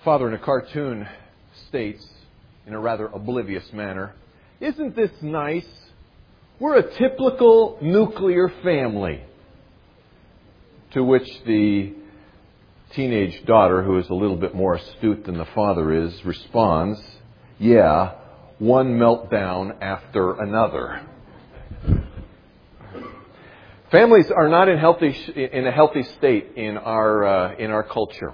Father in a cartoon states, in a rather oblivious manner, "Isn't this nice? We're a typical nuclear family." To which the teenage daughter, who is a little bit more astute than the father is, responds, "Yeah, one meltdown after another." Families are not in a healthy state in our culture.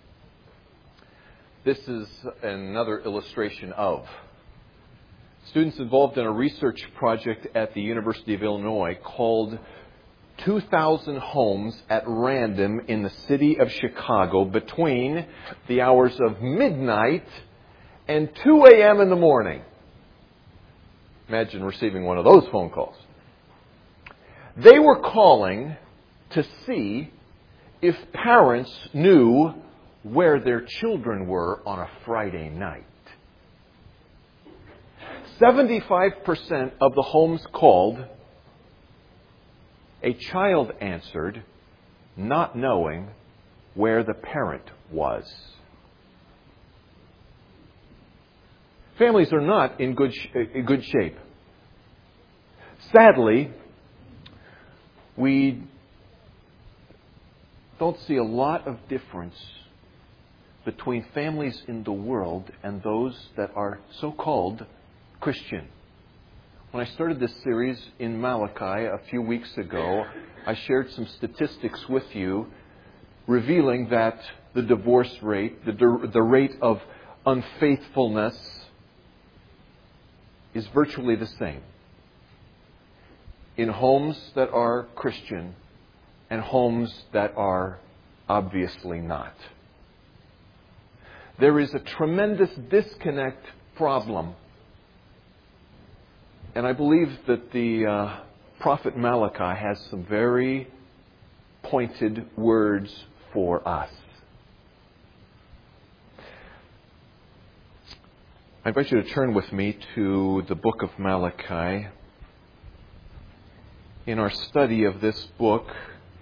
This is another illustration of. Students involved in a research project at the University of Illinois called 2,000 homes at random in the city of Chicago between the hours of midnight and 2 a.m. in the morning. Imagine receiving one of those phone calls. They were calling to see if parents knew where their children were on a Friday night. 75% of the homes called, a child answered, not knowing where the parent was. Families are not in good shape. Sadly, we don't see a lot of difference between families in the world and those that are so-called Christian. When I started this series in Malachi a few weeks ago, I shared some statistics with you revealing that the divorce rate, the rate of unfaithfulness is virtually the same in homes that are Christian and homes that are obviously not. There is a tremendous disconnect problem. And I believe that the prophet Malachi has some very pointed words for us. I invite you to turn with me to the book of Malachi. In our study of this book,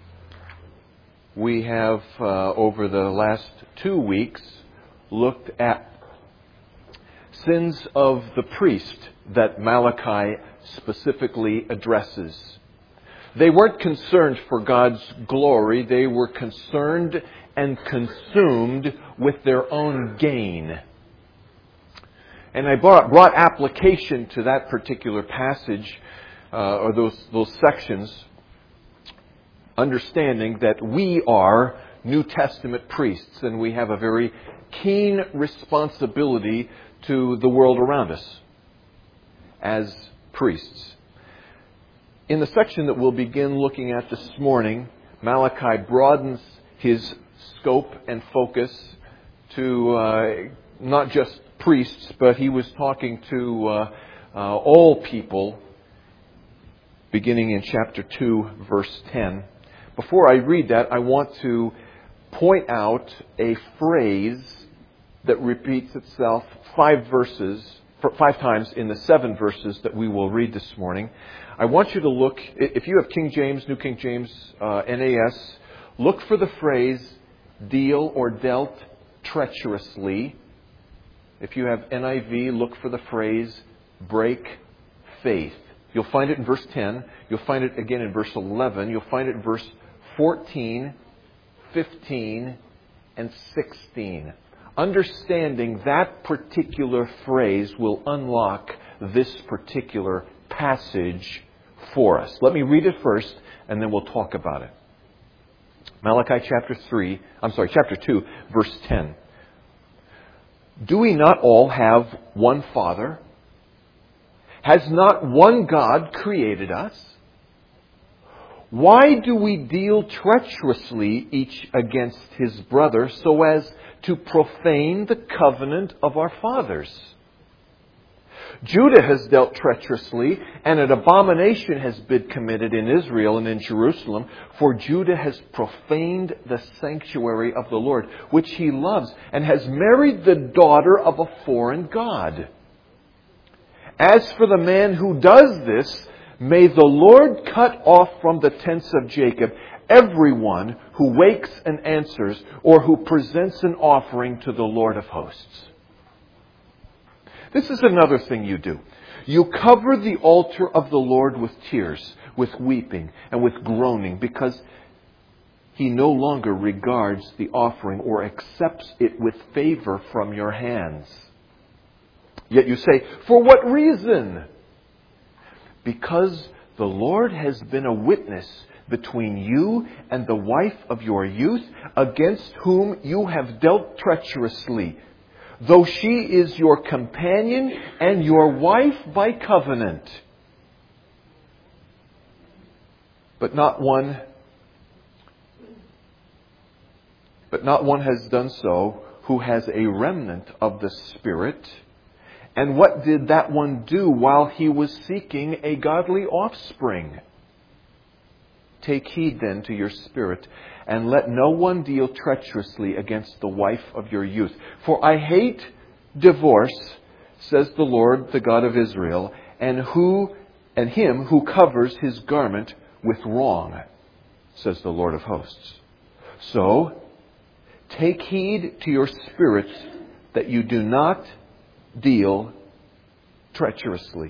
we have, over the last 2 weeks, looked at sins of the priest that Malachi specifically addresses. They weren't concerned for God's glory. They were concerned and consumed with their own gain. And I brought application to that particular passage, or those sections, understanding that we are New Testament priests and we have a very keen responsibility to the world around us as priests. In the section that we'll begin looking at this morning, Malachi broadens his scope and focus to not just priests, but he was talking to all people, beginning in chapter 2, verse 10. Before I read that, I want to point out a phrase that repeats itself 5 times in the 7 verses that we will read this morning. I want you to look, if you have King James, New King James, NAS, look for the phrase deal or dealt treacherously. If you have NIV, look for the phrase break faith. You'll find it in verse 10. You'll find it again in verse 11. You'll find it in verse 14, 15, and 16. Understanding that particular phrase will unlock this particular passage for us. Let me read it first, and then we'll talk about it. Malachi chapter 2, verse 10. Do we not all have one Father? Has not one God created us? Why do we deal treacherously each against his brother so as to profane the covenant of our fathers? Judah has dealt treacherously, and an abomination has been committed in Israel and in Jerusalem, for Judah has profaned the sanctuary of the Lord, which he loves, and has married the daughter of a foreign god. As for the man who does this, may the Lord cut off from the tents of Jacob everyone who wakes and answers or who presents an offering to the Lord of hosts. This is another thing you do. You cover the altar of the Lord with tears, with weeping, and with groaning, because He no longer regards the offering or accepts it with favor from your hands. Yet you say, for what reason? Because the Lord has been a witness between you and the wife of your youth, against whom you have dealt treacherously, though she is your companion and your wife by covenant. But not one has done so who has a remnant of the Spirit. And what did that one do while he was seeking a godly offspring? Take heed then to your spirit, and let no one deal treacherously against the wife of your youth. For I hate divorce, says the Lord, the God of Israel, and him who covers his garment with wrong, says the Lord of hosts. So, take heed to your spirits that you do not deal treacherously.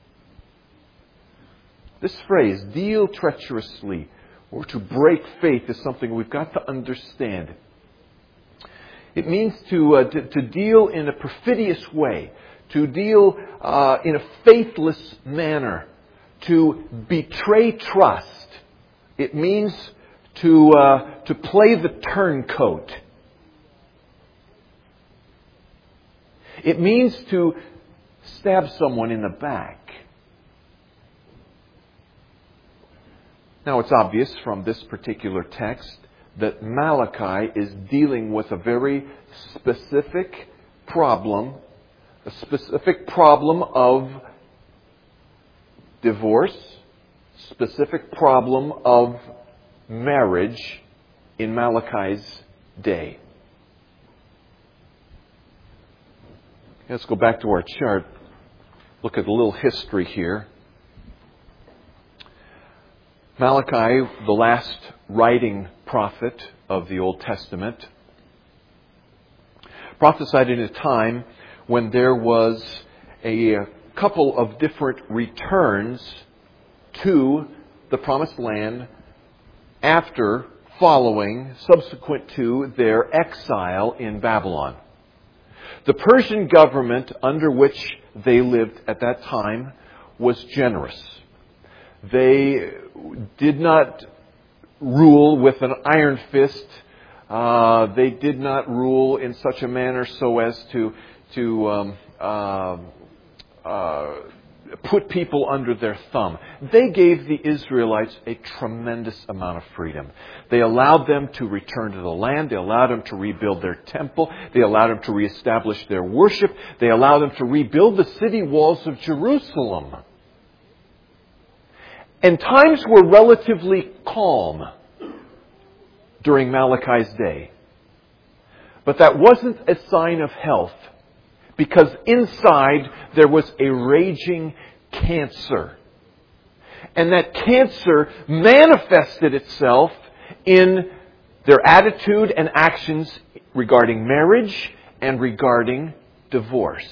This phrase, deal treacherously, or to break faith, is something we've got to understand. It means to deal in a perfidious way, to deal in a faithless manner, to betray trust. It means to play the turncoat. It means to stab someone in the back. Now, it's obvious from this particular text that Malachi is dealing with a very specific problem, a specific problem of divorce, specific problem of marriage in Malachi's day. Let's go back to our chart. Look at a little history here. Malachi, the last writing prophet of the Old Testament, prophesied in a time when there was a couple of different returns to the Promised Land subsequent to their exile in Babylon. The Persian government under which they lived at that time was generous. They did not rule with an iron fist. They did not rule in such a manner so as to put people under their thumb. They gave the Israelites a tremendous amount of freedom. They allowed them to return to the land. They allowed them to rebuild their temple. They allowed them to reestablish their worship. They allowed them to rebuild the city walls of Jerusalem. And times were relatively calm during Malachi's day. But that wasn't a sign of health, because inside there was a raging cancer. And that cancer manifested itself in their attitude and actions regarding marriage and regarding divorce.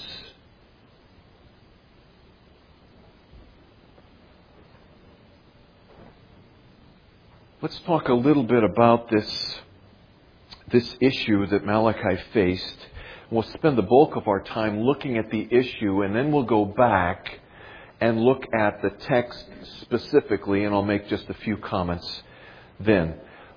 Let's talk a little bit about this issue that Malachi faced. We'll spend the bulk of our time looking at the issue, and then we'll go back and look at the text specifically, and I'll make just a few comments then.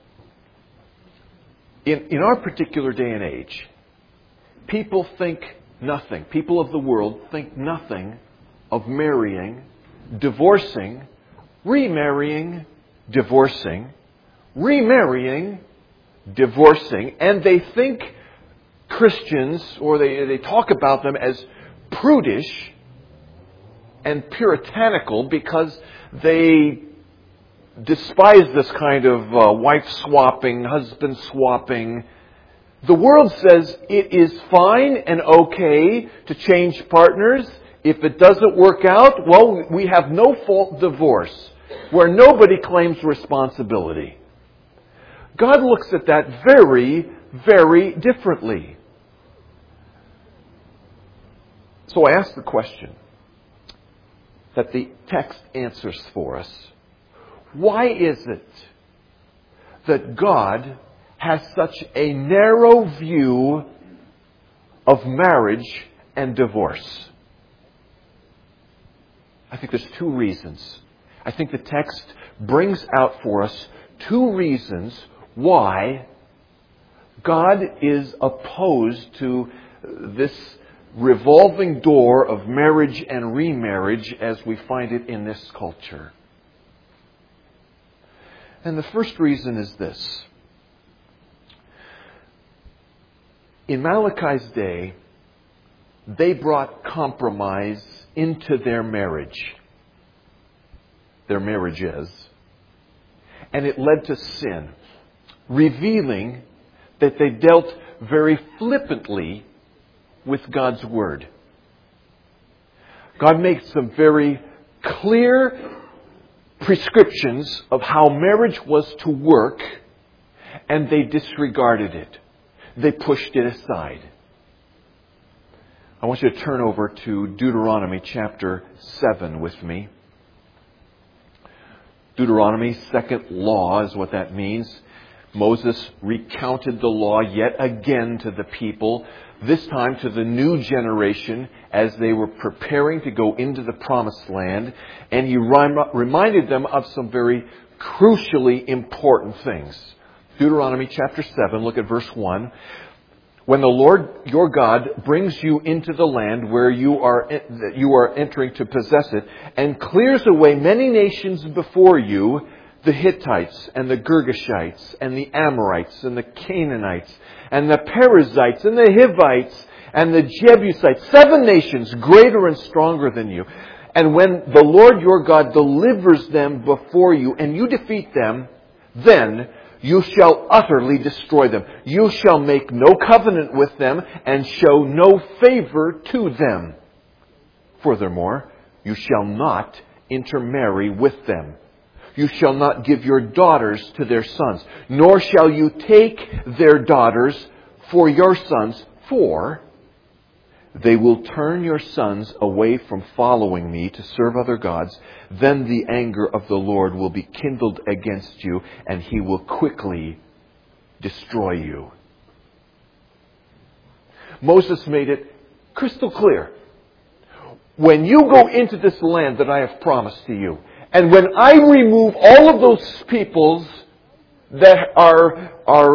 In our particular day and age, people of the world think nothing of marrying, divorcing, remarrying, divorcing, remarrying, divorcing, and they think Christians, or they talk about them as prudish and puritanical because they despise this kind of wife swapping, husband swapping. The world says it is fine and okay to change partners. If it doesn't work out, well, we have no fault divorce, where nobody claims responsibility. God looks at that very, very differently. So I ask the question that the text answers for us. Why is it that God has such a narrow view of marriage and divorce? I think there's two reasons. I think the text brings out for us two reasons why God is opposed to this revolving door of marriage and remarriage as we find it in this culture. And the first reason is this. In Malachi's day, they brought compromise into their marriage, their marriages, and it led to sin, revealing that they dealt very flippantly with God's Word. God makes some very clear prescriptions of how marriage was to work, and they disregarded it. They pushed it aside. I want you to turn over to Deuteronomy chapter 7 with me. Deuteronomy, second law is what that means. Moses recounted the law yet again to the people, this time to the new generation as they were preparing to go into the promised land. And he reminded them of some very crucially important things. Deuteronomy chapter 7, look at verse 1. When the Lord your God brings you into the land where you are entering to possess it, and clears away many nations before you, the Hittites and the Girgashites and the Amorites and the Canaanites and the Perizzites and the Hivites and the Jebusites, 7 nations greater and stronger than you. And when the Lord your God delivers them before you and you defeat them, then you shall utterly destroy them. You shall make no covenant with them and show no favor to them. Furthermore, you shall not intermarry with them. You shall not give your daughters to their sons, nor shall you take their daughters for your sons, for they will turn your sons away from following me to serve other gods. Then the anger of the Lord will be kindled against you, and He will quickly destroy you. Moses made it crystal clear. When you go into this land that I have promised to you, and when I remove all of those peoples that are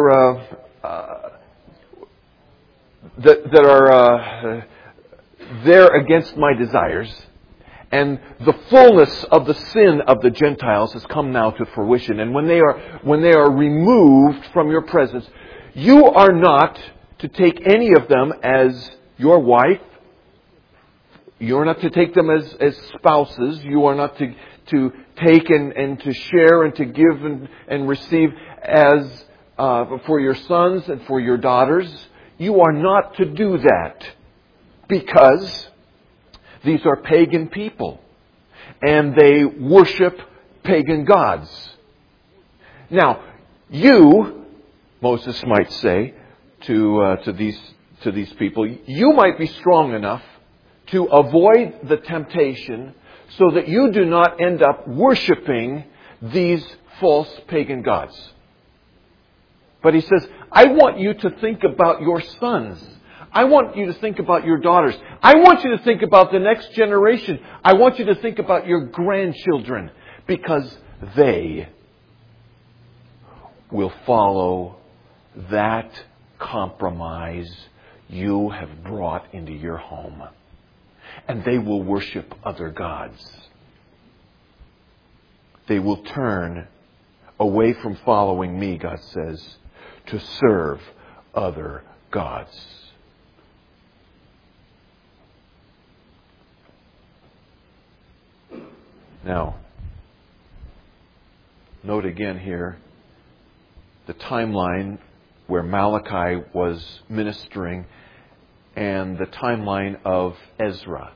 there against my desires, and the fullness of the sin of the Gentiles has come now to fruition, and when they are removed from your presence, you are not to take any of them as your wife. You are not to take them as spouses. You are not to take and to share and to give and receive as for your sons and for your daughters. You are not to do that, because these are pagan people and they worship pagan gods. Now, you, Moses might say to these people, you might be strong enough to avoid the temptation so that you do not end up worshiping these false pagan gods. But he says, I want you to think about your sons. I want you to think about your daughters. I want you to think about the next generation. I want you to think about your grandchildren, because they will follow that compromise you have brought into your home. And they will worship other gods. They will turn away from following me, God says, to serve other gods. Now, note again here the timeline where Malachi was ministering and the timeline of Ezra.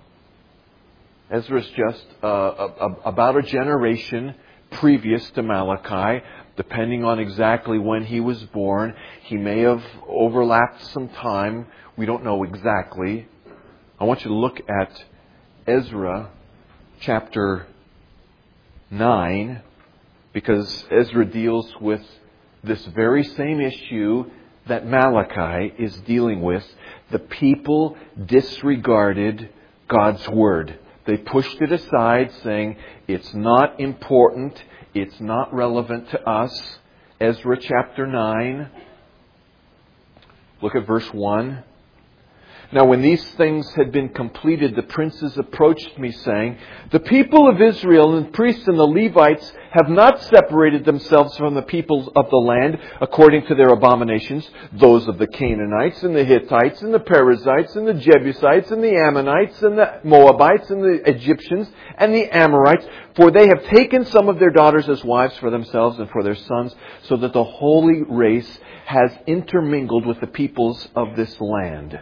Ezra's just about a generation previous to Malachi. depending on exactly when he was born. He may have overlapped some time. We don't know exactly. I want you to look at Ezra chapter 9, because Ezra deals with this very same issue that Malachi is dealing with. The people disregarded God's Word. They pushed it aside, saying, it's not important, it's not relevant to us. Ezra chapter 9, look at verse 1. Now when these things had been completed, the princes approached me, saying, the people of Israel and the priests and the Levites have not separated themselves from the peoples of the land according to their abominations, those of the Canaanites and the Hittites and the Perizzites and the Jebusites and the Ammonites and the Moabites and the Egyptians and the Amorites, for they have taken some of their daughters as wives for themselves and for their sons, so that the holy race has intermingled with the peoples of this land.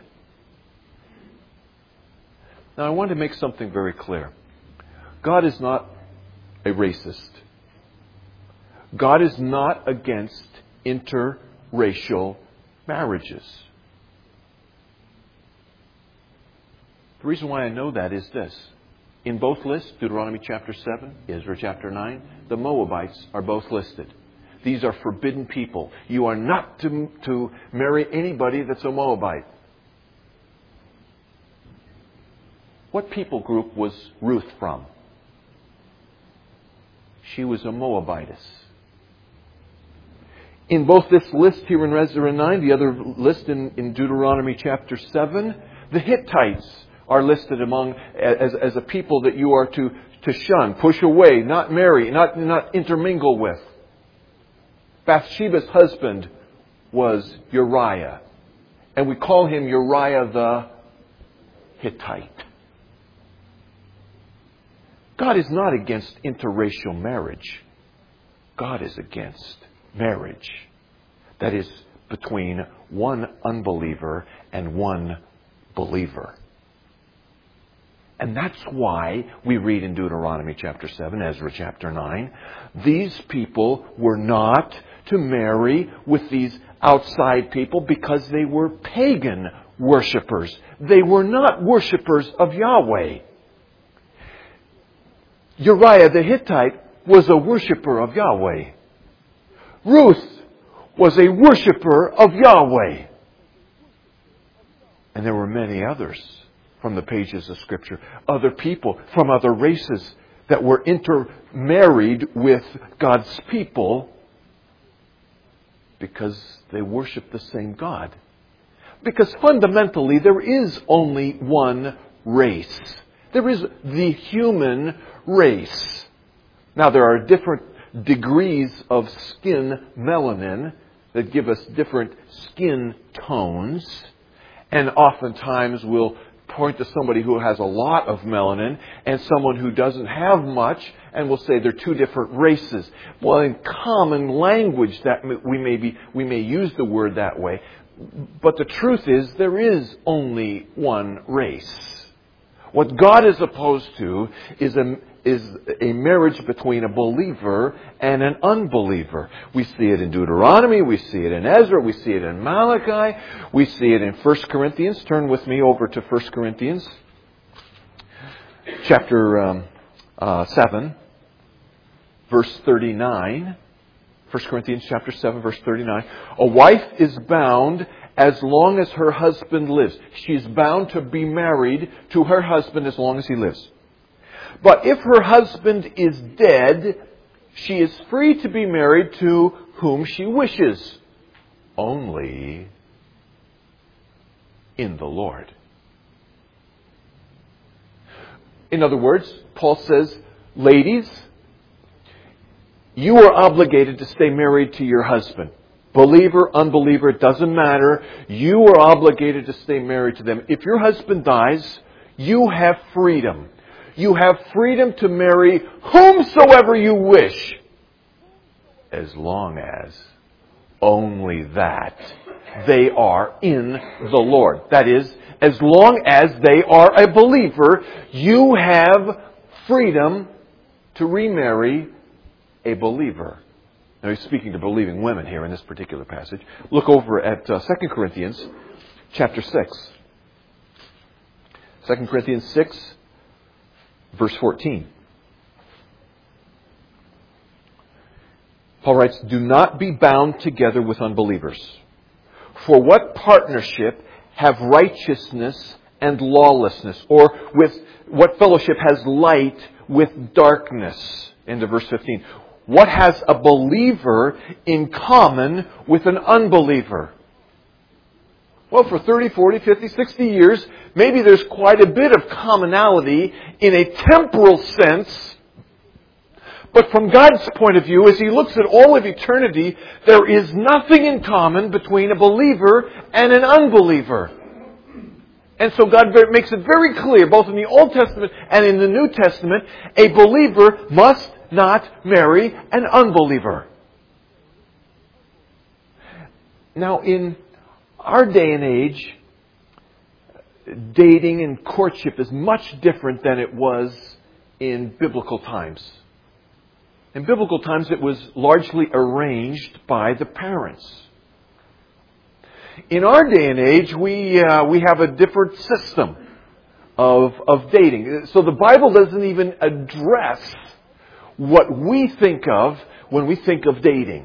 Now, I want to make something very clear. God is not a racist. God is not against interracial marriages. The reason why I know that is this. In both lists, Deuteronomy chapter 7, Ezra chapter 9, the Moabites are both listed. These are forbidden people. You are not to marry anybody that's a Moabite. What people group was Ruth from? She was a Moabitess. In both this list here in Ezra 9, the other list in Deuteronomy chapter 7, the Hittites are listed among as a people that you are to shun, push away, not marry, not intermingle with. Bathsheba's husband was Uriah, and we call him Uriah the Hittite. God is not against interracial marriage. God is against marriage that is between one unbeliever and one believer. And that's why we read in Deuteronomy chapter 7, Ezra chapter 9, these people were not to marry with these outside people because they were pagan worshipers. They were not worshipers of Yahweh. Uriah the Hittite was a worshiper of Yahweh. Ruth was a worshiper of Yahweh. And there were many others from the pages of Scripture, other people from other races that were intermarried with God's people because they worshiped the same God. Because fundamentally there is only one race. There is the human race. Now there are different degrees of skin melanin that give us different skin tones. And oftentimes we'll point to somebody who has a lot of melanin and someone who doesn't have much, and we'll say they're two different races. Well, in common language that we may use the word that way. But the truth is there is only one race. What God is opposed to is a marriage between a believer and an unbeliever. We see it in Deuteronomy, we see it in Ezra, we see it in Malachi, we see it in 1 Corinthians. Turn with me over to 1 Corinthians chapter 7, verse 39. 1 Corinthians chapter 7, verse 39. A wife is bound as long as her husband lives. She's bound to be married to her husband as long as he lives. But if her husband is dead, she is free to be married to whom she wishes, only in the Lord. In other words, Paul says, ladies, you are obligated to stay married to your husband. Believer, unbeliever, it doesn't matter. You are obligated to stay married to them. If your husband dies, you have freedom. You have freedom to marry whomsoever you wish, as long as only that they are in the Lord. That is, as long as they are a believer, you have freedom to remarry a believer. Now he's speaking to believing women here in this particular passage. Look over at 2 Corinthians chapter 6. 2 Corinthians 6, verse 14. Paul writes, "Do not be bound together with unbelievers. For what partnership have righteousness and lawlessness? Or with what fellowship has light with darkness?" Into verse 15. "What has a believer in common with an unbeliever?" Well, for 30, 40, 50, 60 years, maybe there's quite a bit of commonality in a temporal sense. But from God's point of view, as He looks at all of eternity, there is nothing in common between a believer and an unbeliever. And so God makes it very clear, both in the Old Testament and in the New Testament, a believer must not marry an unbeliever. Now, in our day and age, dating and courtship is much different than it was in biblical times. In biblical times, it was largely arranged by the parents. In our day and age, we have a different system of dating. So the Bible doesn't even address what we think of when we think of dating.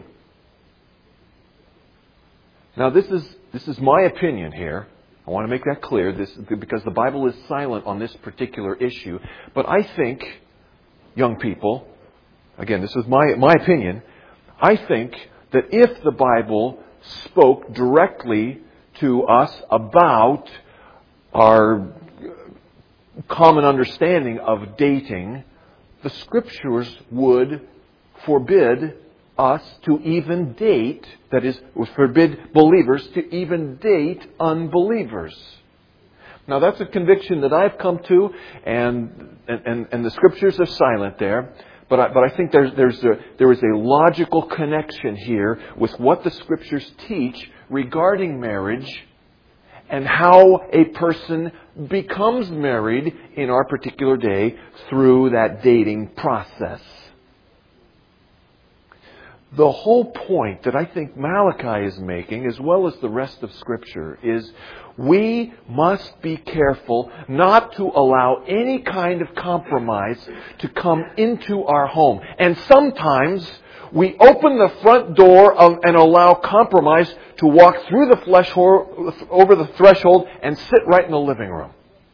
Now, this is my opinion here. I want to make that clear, because the Bible is silent on this particular issue. But I think, young people, again, this is my opinion, I think that if the Bible spoke directly to us about our common understanding of dating, the Scriptures would forbid us to even date, that is, would forbid believers to even date unbelievers. Now, that's a conviction that I've come to, and the Scriptures are silent there. But I think there is a logical connection here with what the Scriptures teach regarding marriage and how a person becomes married in our particular day through that dating process. The whole point that I think Malachi is making, as well as the rest of Scripture, is we must be careful not to allow any kind of compromise to come into our home. And sometimes we open the front door and allow compromise to walk through the over the threshold and sit right in the living room.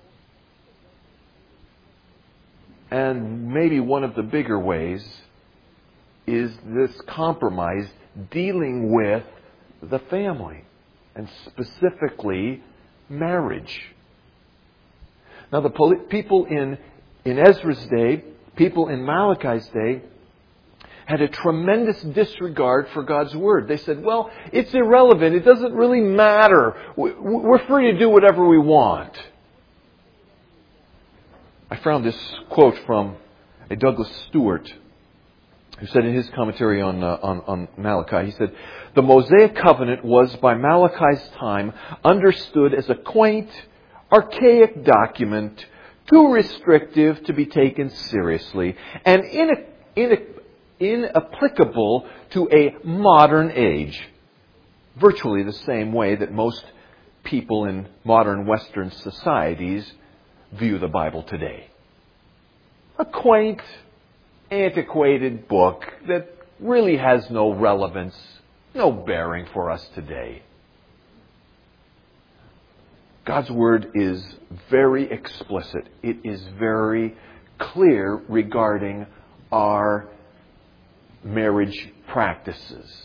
And maybe one of the bigger ways is this compromise dealing with the family, and specifically marriage. Now, the people in Ezra's day, people in Malachi's day, had a tremendous disregard for God's Word. They said, well, it's irrelevant. It doesn't really matter. We're free to do whatever we want. I found this quote from a Douglas Stewart, who said in his commentary on Malachi, he said, "The Mosaic covenant was by Malachi's time understood as a quaint, archaic document, too restrictive to be taken seriously, and inapplicable to a modern age, virtually the same way that most people in modern Western societies view the Bible today." A quaint, antiquated book that really has no relevance, no bearing for us today. God's Word is very explicit. It is very clear regarding our marriage practices.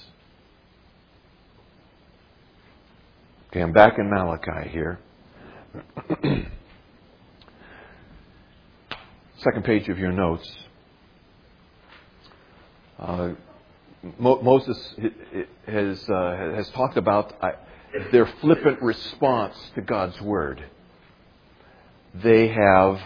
Okay, I'm back in Malachi here. Second page of your notes. Moses has talked about their flippant response to God's Word. They have...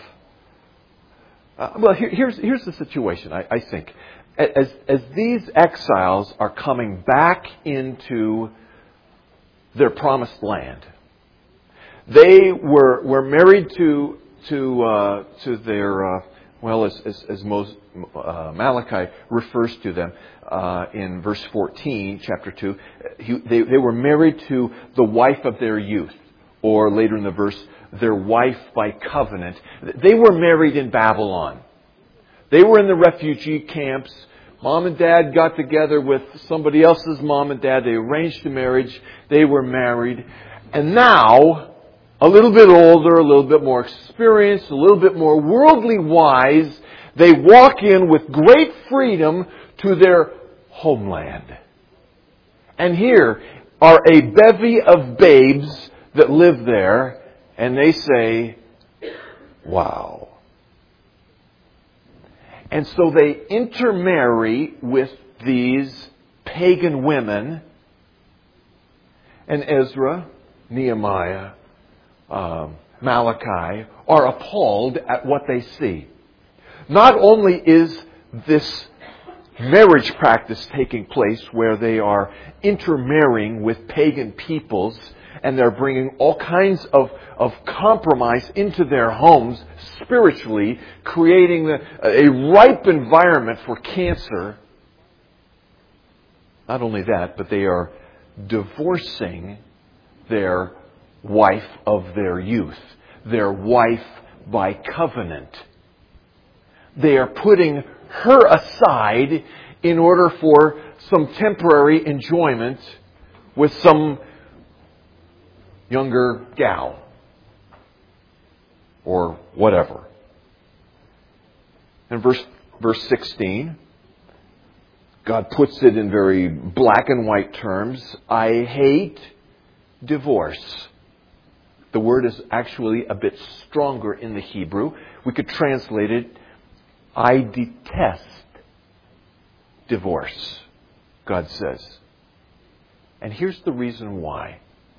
here's the situation, I think. As these exiles are coming back into their promised land, they were married to their Well, as Malachi refers to them in verse 14, chapter 2, they were married to the wife of their youth, or later in the verse, their wife by covenant. They were married in Babylon. They were in the refugee camps. Mom and Dad got together with somebody else's mom and dad. They arranged the marriage. They were married. And now, a little bit older, a little bit more experienced, a little bit more worldly wise, they walk in with great freedom to their homeland. And here are a bevy of babes that live there, and they say, wow. And so they intermarry with these pagan women, and Ezra, Nehemiah, Malachi are appalled at what they see. Not only is this marriage practice taking place where they are intermarrying with pagan peoples and they're bringing all kinds of compromise into their homes spiritually, creating a ripe environment for cancer. Not only that, but they are divorcing their wife of their youth, their wife by covenant. They are putting her aside in order for some temporary enjoyment with some younger gal or whatever. In verse 16, God puts it in very black and white terms. I hate divorce. The word is actually a bit stronger in the Hebrew. We could translate it, I detest divorce, God says. And here's the reason why.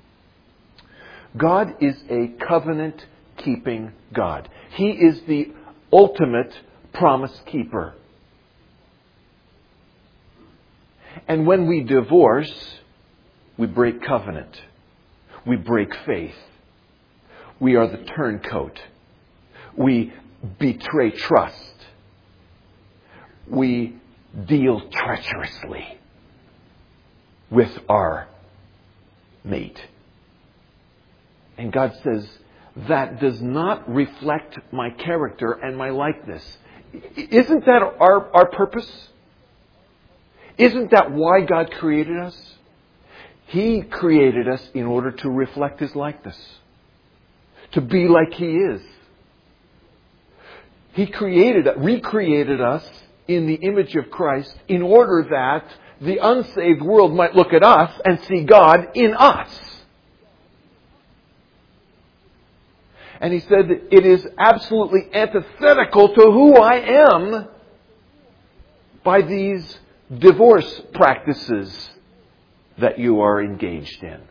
God is a covenant-keeping God. He is the ultimate promise keeper. And when we divorce, we break covenant. We break faith. We are the turncoat. We betray trust. We deal treacherously with our mate. And God says, that does not reflect my character and my likeness. Isn't that our purpose? Isn't that why God created us? He created us in order to reflect His likeness. To be like He is. He recreated us in the image of Christ in order that the unsaved world might look at us and see God in us. And He said that it is absolutely antithetical to who I am by these divorce practices that you are engaged in.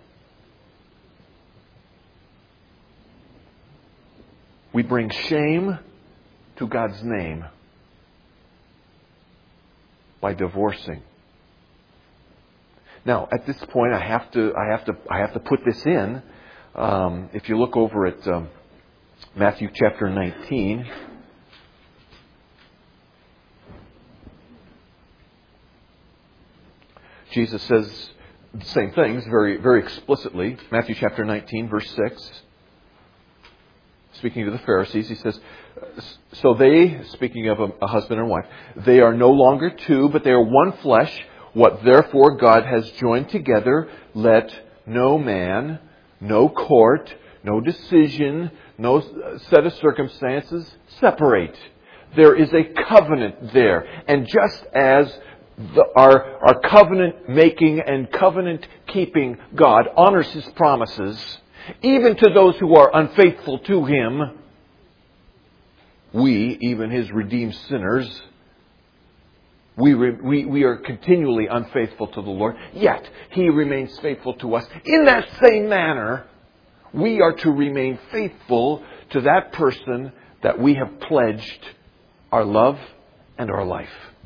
We bring shame to God's name by divorcing. Now, at this point, I have to put this in. If you look over at Matthew chapter 19, Jesus says the same things very, very explicitly. Matthew chapter 19, verse 6. Speaking to the Pharisees, He says, so they, speaking of a husband and wife, they are no longer two, but they are one flesh. What therefore God has joined together, let no man, no court, no decision, no set of circumstances separate. There is a covenant there. And just as our covenant-making and covenant-keeping God honors His promises, even to those who are unfaithful to Him, we, even His redeemed sinners, we are continually unfaithful to the Lord, yet He remains faithful to us. In that same manner, we are to remain faithful to that person that we have pledged our love and our life.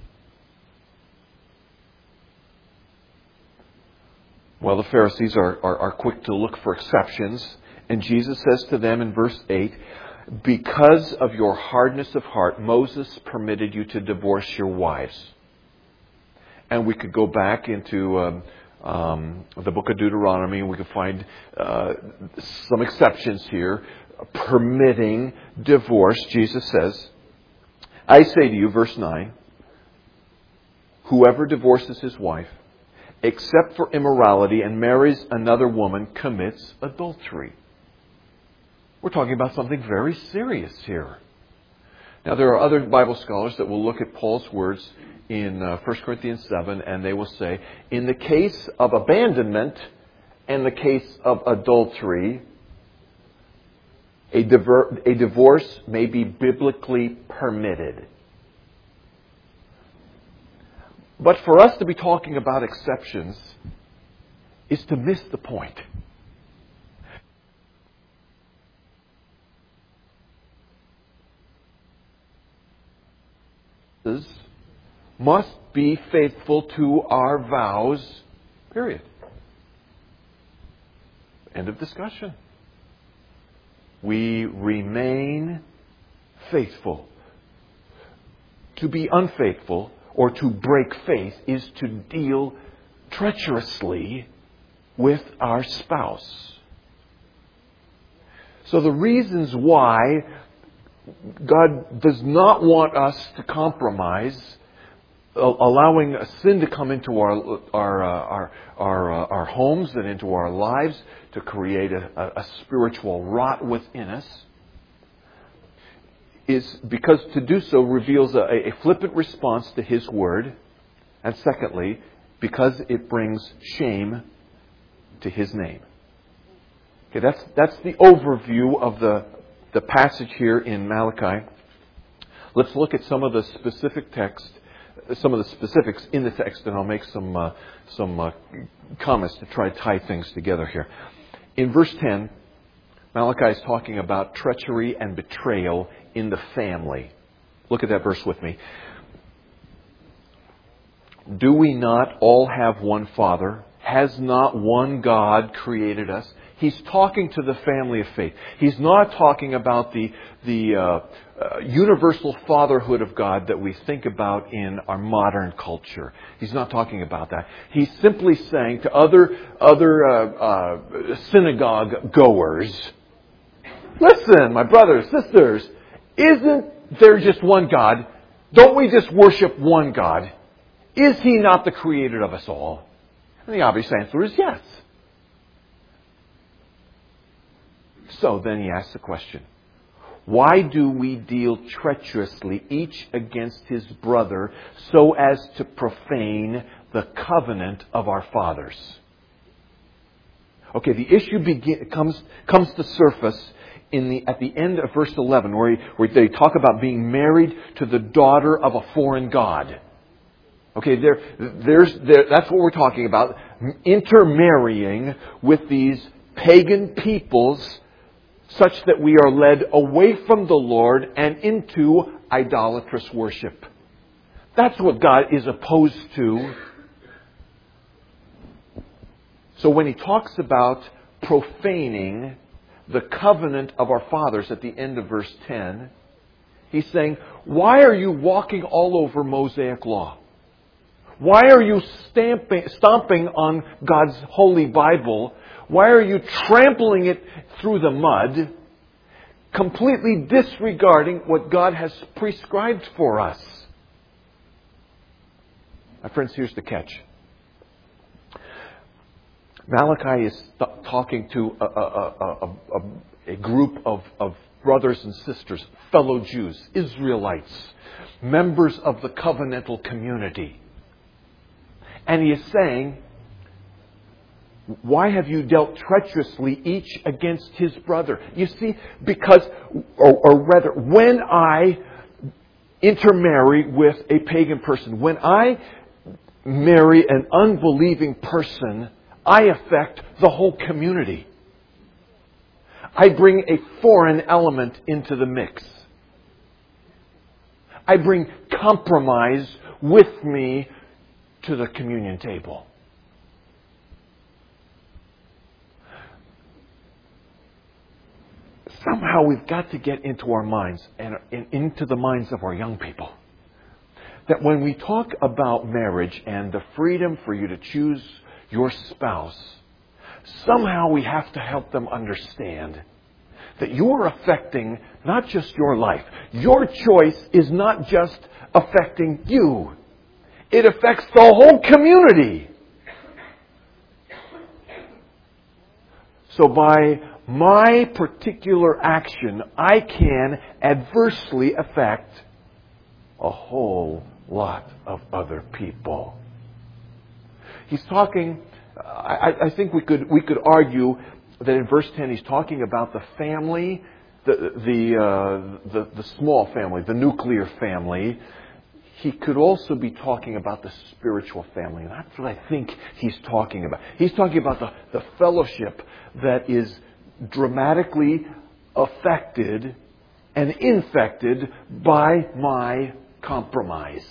Well, the Pharisees are quick to look for exceptions. And Jesus says to them in verse 8, because of your hardness of heart, Moses permitted you to divorce your wives. And we could go back into the book of Deuteronomy, and we could find some exceptions here permitting divorce. Jesus says, I say to you, verse 9, whoever divorces his wife, except for immorality, and marries another woman, commits adultery. We're talking about something very serious here. Now, there are other Bible scholars that will look at Paul's words in 1 Corinthians 7, and they will say, in the case of abandonment and the case of adultery, a divorce may be biblically permitted. But for us to be talking about exceptions is to miss the point. Must be faithful to our vows, period. End of discussion. We remain faithful. To be unfaithful or to break faith is to deal treacherously with our spouse. So the reasons why God does not want us to compromise, allowing a sin to come into our homes and into our lives to create a spiritual rot within us, is because to do so reveals a flippant response to His Word, and secondly, because it brings shame to His name. Okay, that's the overview of the passage here in Malachi. Let's look at some of the specific text, some of the specifics in the text, and I'll make some comments to try to tie things together here. In verse 10, Malachi is talking about treachery and betrayal in the family. Look at that verse with me. Do we not all have one Father? Has not one God created us? He's talking to the family of faith. He's not talking about the universal fatherhood of God that we think about in our modern culture. He's not talking about that. He's simply saying to other synagogue goers, listen, my brothers, sisters, isn't there just one God? Don't we just worship one God? Is He not the creator of us all? And the obvious answer is yes. So then he asks the question, why do we deal treacherously each against his brother so as to profane the covenant of our fathers? Okay, the issue comes to surface at the end of verse 11, where they talk about being married to the daughter of a foreign god. Okay, that's what we're talking about. Intermarrying with these pagan peoples such that we are led away from the Lord and into idolatrous worship. That's what God is opposed to. So when He talks about profaning the covenant of our fathers at the end of verse 10, He's saying, why are you walking all over Mosaic law? Why are you stomping on God's holy Bible? Why are you trampling it through the mud, completely disregarding what God has prescribed for us? My friends, here's the catch. Malachi is talking to a group of brothers and sisters, fellow Jews, Israelites, members of the covenantal community. And he is saying, why have you dealt treacherously each against his brother? You see, because, or rather, when I intermarry with a pagan person, when I marry an unbelieving person, I affect the whole community. I bring a foreign element into the mix. I bring compromise with me to the communion table. somehow we've got to get into our minds and into the minds of our young people that when we talk about marriage and the freedom for you to choose your spouse, somehow we have to help them understand that you're affecting not just your life. Your choice is not just affecting you. It affects the whole community. So by my particular action, I can adversely affect a whole lot of other people. He's talking, I think we could argue that in verse 10 he's talking about the family, the small family, the nuclear family. He could also be talking about the spiritual family. And that's what I think he's talking about. He's talking about the fellowship that is dramatically affected and infected by my compromise.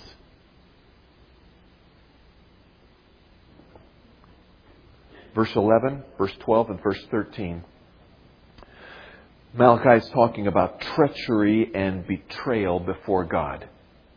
Verse 11, verse 12, and verse 13. Malachi is talking about treachery and betrayal before God.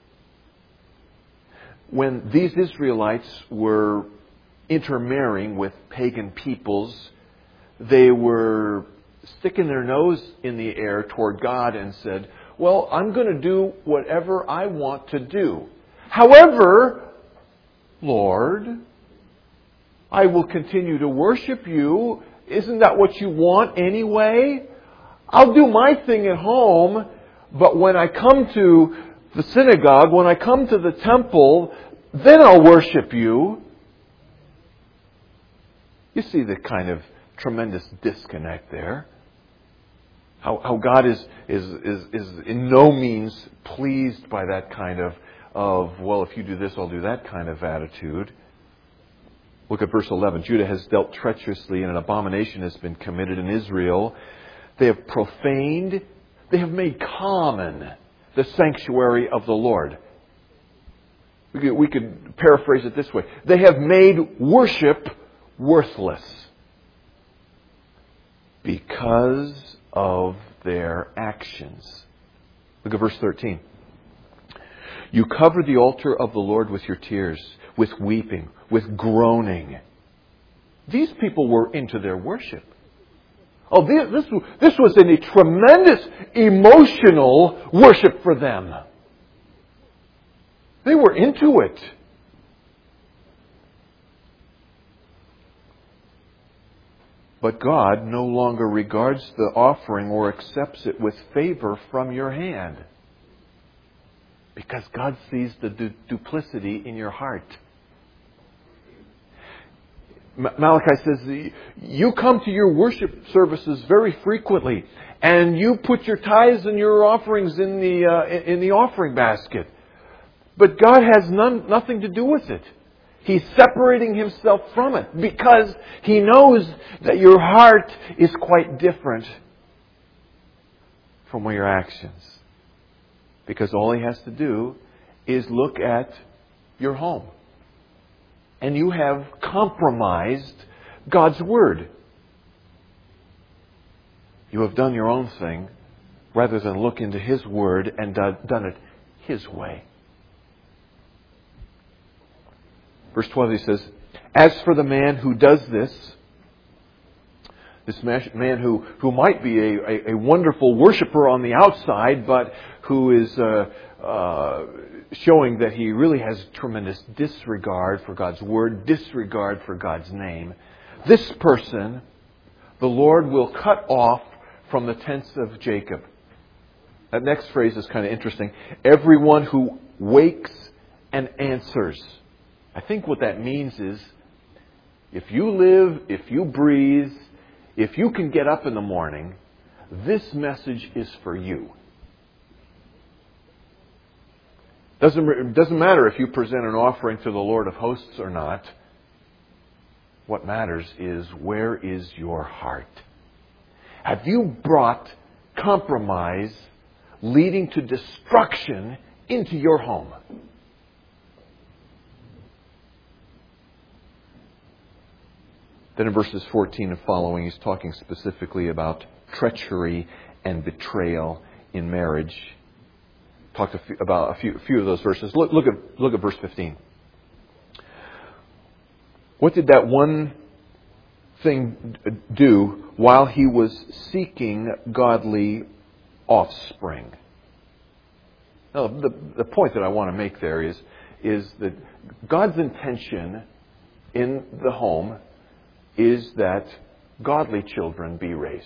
When these Israelites were intermarrying with pagan peoples, they were sticking their nose in the air toward God and said, well, I'm going to do whatever I want to do. However, Lord, I will continue to worship you. Isn't that what you want anyway? I'll do my thing at home, but when I come to the synagogue, when I come to the temple, then I'll worship you. You see the kind of tremendous disconnect there. How God is in no means pleased by that kind of, well, if you do this, I'll do that kind of attitude. Look at verse 11. Judah has dealt treacherously and an abomination has been committed in Israel. They have profaned, they have made common the sanctuary of the Lord. We could paraphrase it this way. They have made worship worthless because of their actions. Look at verse 13. You cover the altar of the Lord with your tears, with weeping, with groaning. These people were into their worship. Oh, this was a tremendous emotional worship for them. They were into it. But God no longer regards the offering or accepts it with favor from your hand. Because God sees the duplicity in your heart. Malachi says, you come to your worship services very frequently, and you put your tithes and your offerings in the offering basket. But God has nothing to do with it. He's separating Himself from it because He knows that your heart is quite different from your actions. Because all He has to do is look at your home. And you have compromised God's Word. You have done your own thing rather than look into His Word and done it His way. Verse 12, he says, as for the man who does this man who might be a wonderful worshiper on the outside, but who is showing that he really has tremendous disregard for God's Word, disregard for God's name, this person, the Lord will cut off from the tents of Jacob. That next phrase is kind of interesting. Everyone who wakes and answers. I think what that means is, if you live, if you breathe, if you can get up in the morning, this message is for you. Doesn't matter if you present an offering to the Lord of hosts or not. What matters is, where is your heart? Have you brought compromise leading to destruction into your home? Then in verses 14 and following, he's talking specifically about treachery and betrayal in marriage. Talked about a few of those verses. Look at verse 15. What did that one thing do while he was seeking godly offspring? Now, the point that I want to make there is that God's intention in the home is that godly children be raised.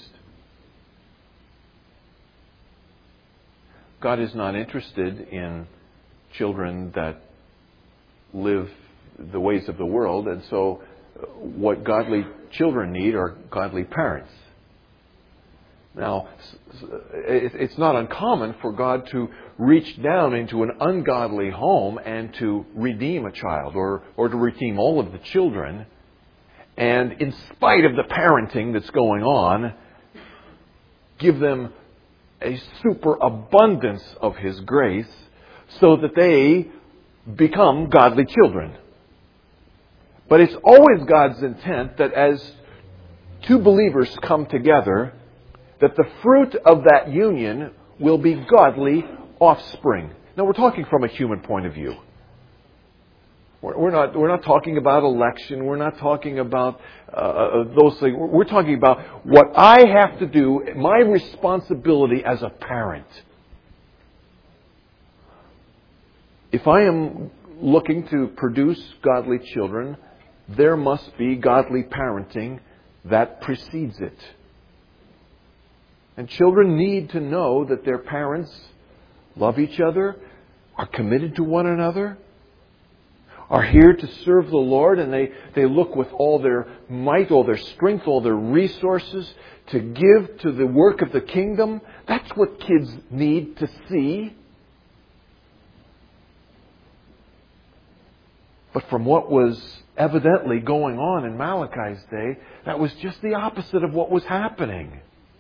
God is not interested in children that live the ways of the world, and so what godly children need are godly parents. Now, it's not uncommon for God to reach down into an ungodly home and to redeem a child or to redeem all of the children. And in spite of the parenting that's going on, give them a superabundance of His grace so that they become godly children. But it's always God's intent that as two believers come together, that the fruit of that union will be godly offspring. Now, we're talking from a human point of view. We're not talking about election. We're not talking about those things. We're talking about what I have to do, my responsibility as a parent. If I am looking to produce godly children, there must be godly parenting that precedes it. And children need to know that their parents love each other, are committed to one another, are here to serve the Lord, and they look with all their might, all their strength, all their resources to give to the work of the kingdom. That's what kids need to see. But from what was evidently going on in Malachi's day, that was just the opposite of what was happening.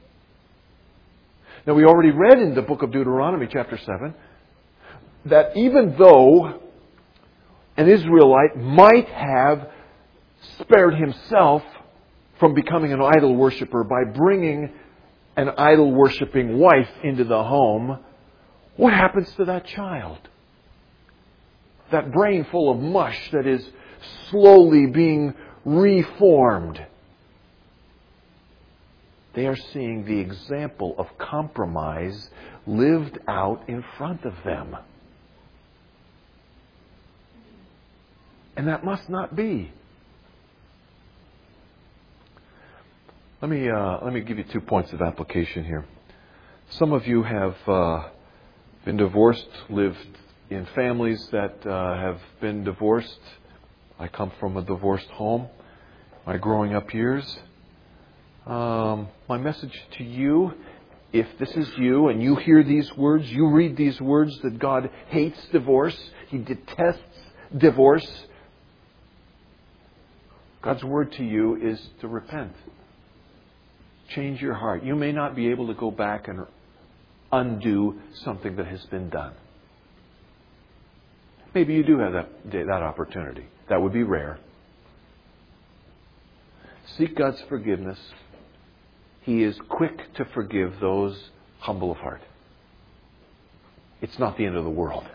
Now, we already read in the book of Deuteronomy, chapter 7, that even though an Israelite might have spared himself from becoming an idol worshiper by bringing an idol worshipping wife into the home, what happens to that child? That brain full of mush that is slowly being reformed. They are seeing the example of compromise lived out in front of them. And that must not be. Let me give you 2 points of application here. Some of you have been divorced, lived in families that have been divorced. I come from a divorced home. My growing up years. My message to you, if this is you and you hear these words, you read these words that God hates divorce, He detests divorce, God's word to you is to repent. Change your heart. You may not be able to go back and undo something that has been done. Maybe you do have that opportunity. That would be rare. Seek God's forgiveness. He is quick to forgive those humble of heart. It's not the end of the world.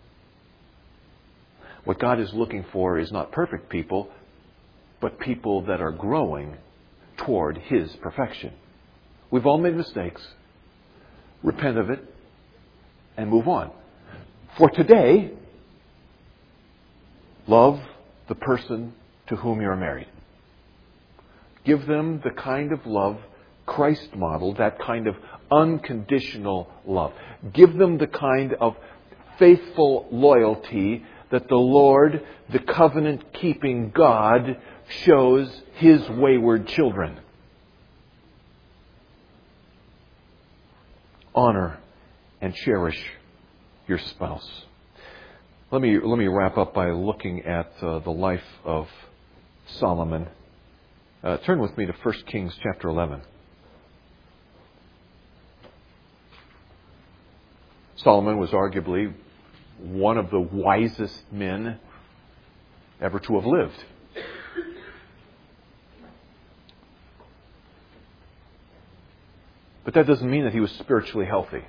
What God is looking for is not perfect people, but people that are growing toward His perfection. We've all made mistakes. Repent of it and move on. For today, love the person to whom you're married. Give them the kind of love Christ modeled, that kind of unconditional love. Give them the kind of faithful loyalty that the Lord, the covenant-keeping God, shows His wayward children. Honor and cherish your spouse. Let me wrap up by looking at the life of Solomon. Turn with me to 1 Kings chapter 11. Solomon was arguably one of the wisest men ever to have lived. But that doesn't mean that he was spiritually healthy.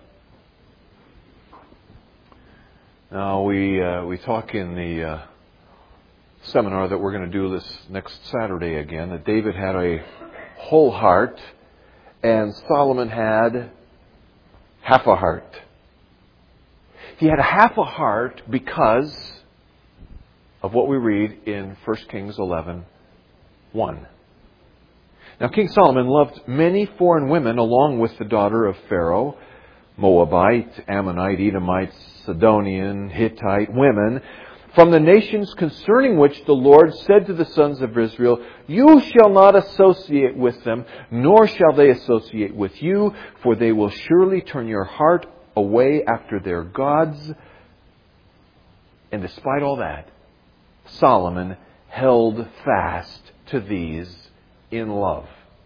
Now, we talk in the seminar that we're going to do this next Saturday again, that David had a whole heart and Solomon had half a heart. He had a half a heart because of what we read in 1 Kings 11:1. Now, King Solomon loved many foreign women along with the daughter of Pharaoh, Moabite, Ammonite, Edomite, Sidonian, Hittite women, from the nations concerning which the Lord said to the sons of Israel, "You shall not associate with them, nor shall they associate with you, for they will surely turn your heart away after their gods." And despite all that, Solomon held fast to these in love.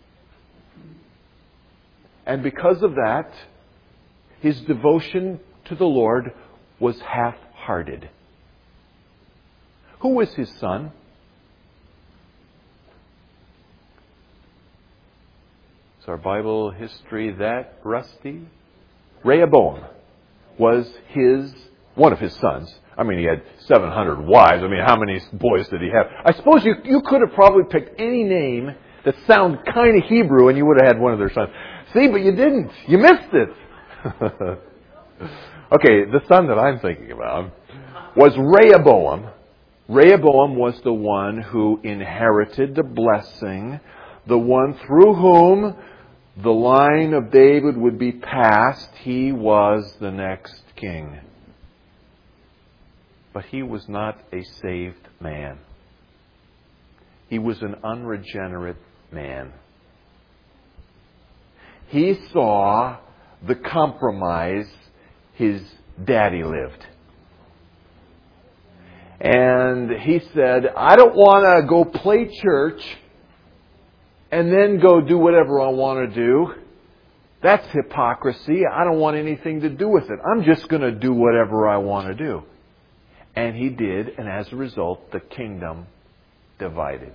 And because of that, his devotion to the Lord was half-hearted. Who was his son? Is our Bible history that rusty? Rehoboam was one of his sons. I mean, he had 700 wives. I mean, how many boys did he have? I suppose you could have probably picked any name that sounded kind of Hebrew and you would have had one of their sons. See, but you didn't. You missed it. Okay, the son that I'm thinking about was Rehoboam. Rehoboam was the one who inherited the blessing, the one through whom the line of David would be passed. He was the next king. But he was not a saved man. He was an unregenerate man. He saw the compromise his daddy lived. And he said, "I don't want to go play church and then go do whatever I want to do. That's hypocrisy. I don't want anything to do with it. I'm just going to do whatever I want to do." And he did, and as a result, the kingdom divided.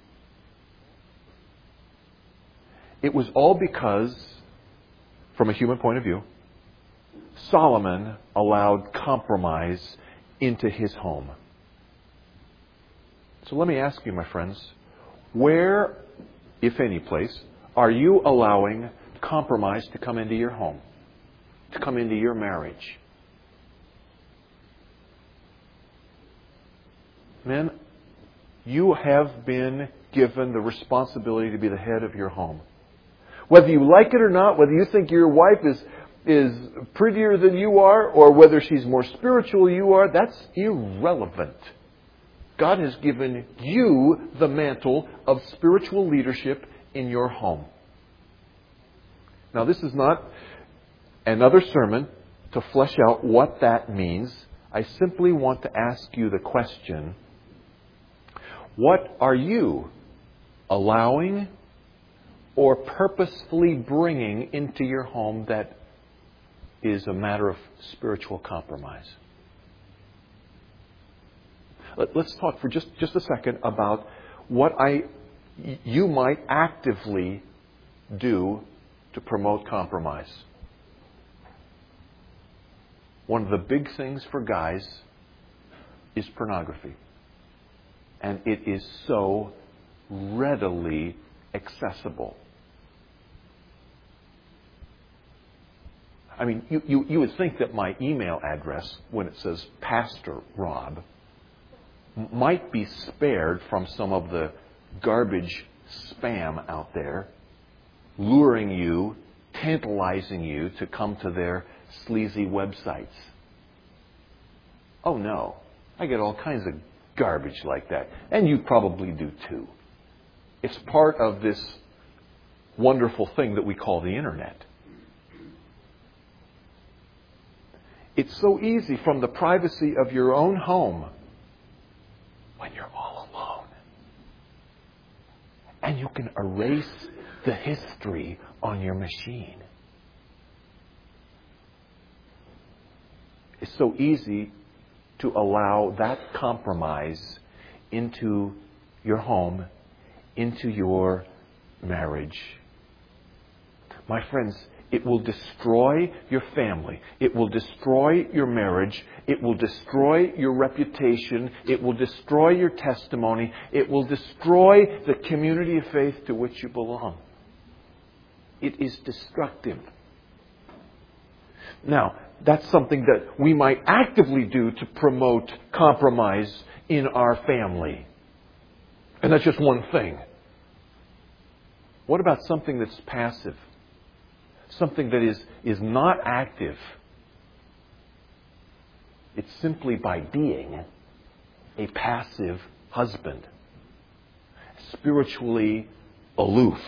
It was all because, from a human point of view, Solomon allowed compromise into his home. So let me ask you, my friends, where, if any place, are you allowing compromise to come into your home, to come into your marriage? Men, you have been given the responsibility to be the head of your home. Whether you like it or not, whether you think your wife is prettier than you are, or whether she's more spiritual than you are, that's irrelevant. God has given you the mantle of spiritual leadership in your home. Now, this is not another sermon to flesh out what that means. I simply want to ask you the question, what are you allowing or purposefully bringing into your home that is a matter of spiritual compromise? Let's talk for just a second about what you might actively do to promote compromise. One of the big things for guys is pornography. And it is so readily accessible. I mean, you would think that my email address, when it says Pastor Rob, might be spared from some of the garbage spam out there, luring you, tantalizing you to come to their sleazy websites. Oh no, I get all kinds of garbage like that. And you probably do too. It's part of this wonderful thing that we call the internet. It's so easy from the privacy of your own home, when you're all alone, and you can erase the history on your machine. It's so easy to allow that compromise into your home, into your marriage. My friends, It will destroy your family. It will destroy your marriage. It will destroy your reputation. It will destroy your testimony. It will destroy the community of faith to which you belong. It is destructive. Now, that's something that we might actively do to promote compromise in our family. And that's just one thing. What about something that's passive? Something that is not active? It's simply by being a passive husband, spiritually aloof.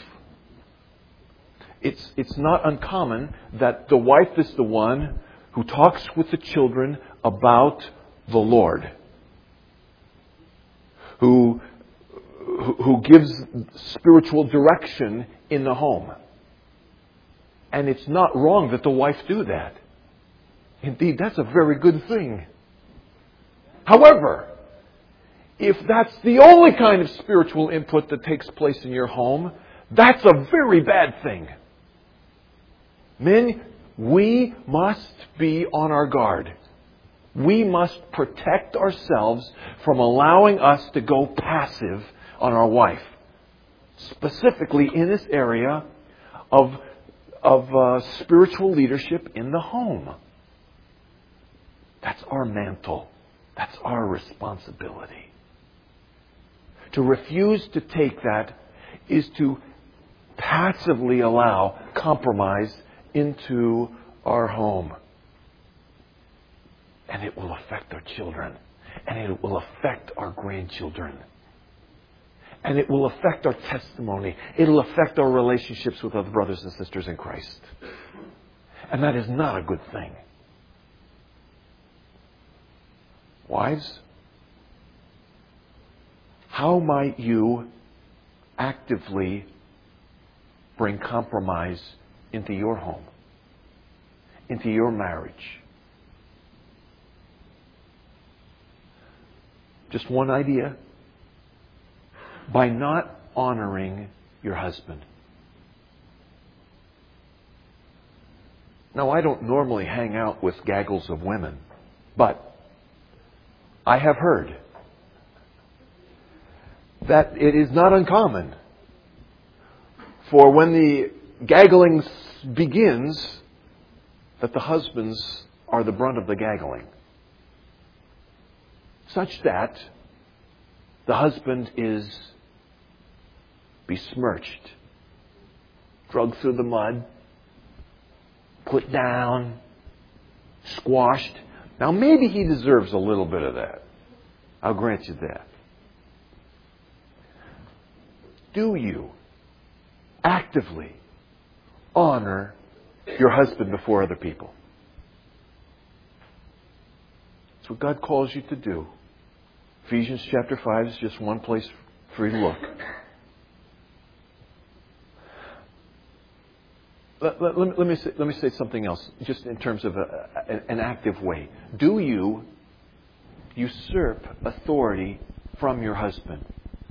It's not uncommon that the wife is the one who talks with the children about the Lord, who gives spiritual direction in the home. And it's not wrong that the wife do that. Indeed, that's a very good thing. However, if that's the only kind of spiritual input that takes place in your home, that's a very bad thing. Men, we must be on our guard. We must protect ourselves from allowing us to go passive on our wife. Specifically in this area of spiritual leadership in the home. That's our mantle. That's our responsibility. To refuse to take that is to passively allow compromise into our home. And it will affect our children. And it will affect our grandchildren. And it will affect our testimony. It'll affect our relationships with other brothers and sisters in Christ. And that is not a good thing. Wives, how might you actively bring compromise into your home, into your marriage? Just one idea. By not honoring your husband. Now, I don't normally hang out with gaggles of women, but I have heard that it is not uncommon for when the gaggling begins, that the husbands are the brunt of the gaggling. Such that the husband is besmirched, dragged through the mud, put down, squashed. Now, maybe he deserves a little bit of that. I'll grant you that. Do you actively honor your husband before other people? That's what God calls you to do. Ephesians chapter 5 is just one place for you to look. Let me say something else, just in terms of an active way. Do you usurp authority from your husband?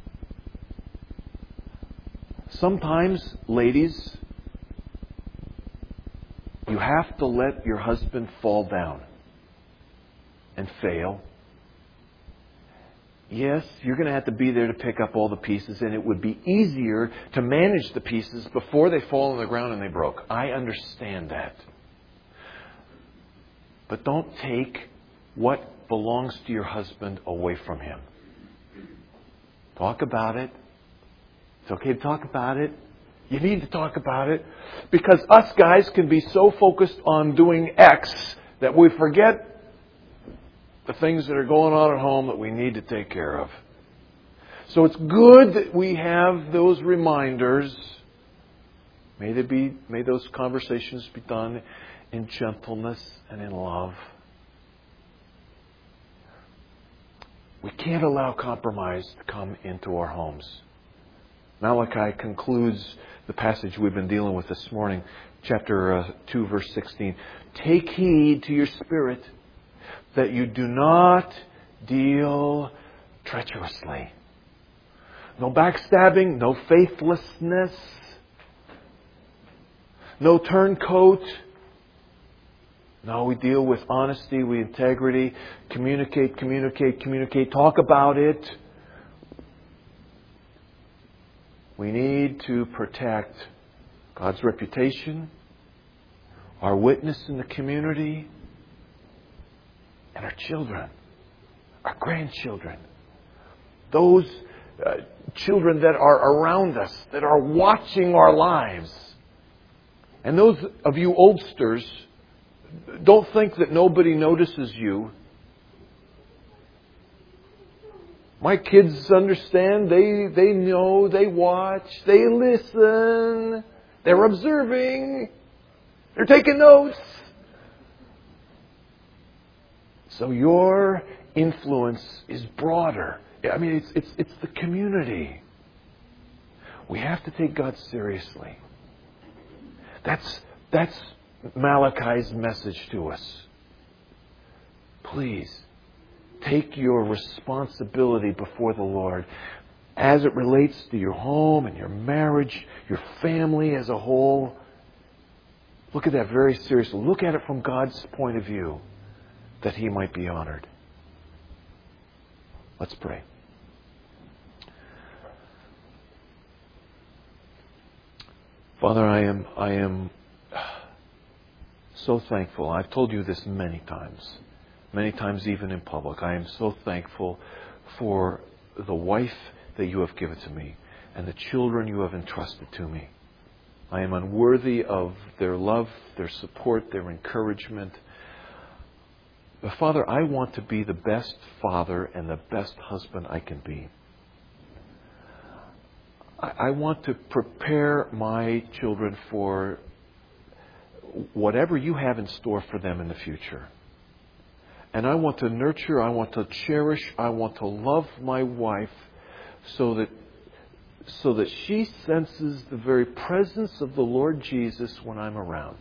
Sometimes, ladies, you have to let your husband fall down and fail. Yes, you're going to have to be there to pick up all the pieces, and it would be easier to manage the pieces before they fall on the ground and they broke. I understand that. But don't take what belongs to your husband away from him. Talk about it. It's okay to talk about it. You need to talk about it. Because us guys can be so focused on doing X that we forget the things that are going on at home that we need to take care of. So it's good that we have those reminders. May those conversations be done in gentleness and in love. We can't allow compromise to come into our homes. Malachi concludes the passage we've been dealing with this morning, chapter 2, verse 16. Take heed to your spirit, that you do not deal treacherously. No backstabbing, no faithlessness, No turncoat. No, we deal with honesty, with integrity. Communicate. Talk about it. We need to protect God's reputation, our witness in the community, and our children, our grandchildren. Those children that are around us, that are watching our lives. And those of you oldsters, don't think that nobody notices you. My kids understand. They know. They watch. They listen. They're observing. They're taking notes. So your influence is broader. I mean, it's the community. We have to take God seriously. That's Malachi's message to us. Please, take your responsibility before the Lord as it relates to your home and your marriage, your family as a whole. Look at that very seriously. Look at it from God's point of view, that He might be honored. Let's pray. Father, I am so thankful. I've told you this many times even in public. I am so thankful for the wife that you have given to me and the children you have entrusted to me. I am unworthy of their love, their support, their encouragement. But Father, I want to be the best father and the best husband I can be. I want to prepare my children for whatever you have in store for them in the future. And I want to nurture, I want to cherish, I want to love my wife so that she senses the very presence of the Lord Jesus when I'm around.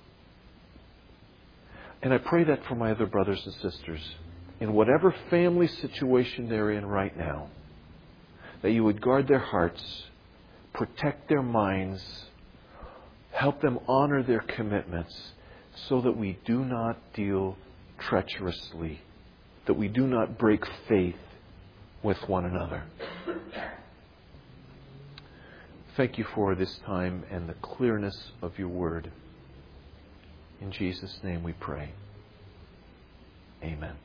And I pray that for my other brothers and sisters, in whatever family situation they're in right now, that you would guard their hearts, protect their minds, help them honor their commitments, so that we do not deal treacherously, that we do not break faith with one another. Thank you for this time and the clearness of your word. In Jesus' name we pray. Amen.